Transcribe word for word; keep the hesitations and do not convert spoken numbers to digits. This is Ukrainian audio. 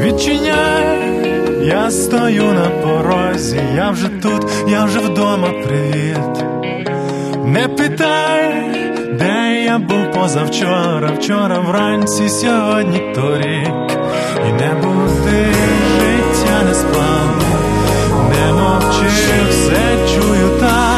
Відчиняй, я стою на порозі, я вже тут, я вже вдома, привіт. Не питай, де я був позавчора, вчора вранці, сьогодні торік. І не буде життя несплавне, не мовчи, все чую так.